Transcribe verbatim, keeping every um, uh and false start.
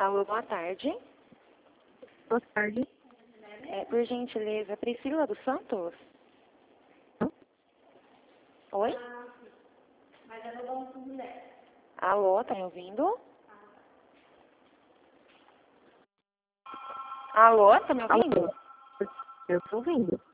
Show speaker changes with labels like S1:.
S1: Alô, boa tarde.
S2: Boa tarde.
S1: É, por gentileza, Priscila dos Santos?
S2: Hã?
S1: Oi? Alô, tá me ouvindo? Alô, tá me ouvindo?
S2: Alô? Eu estou ouvindo.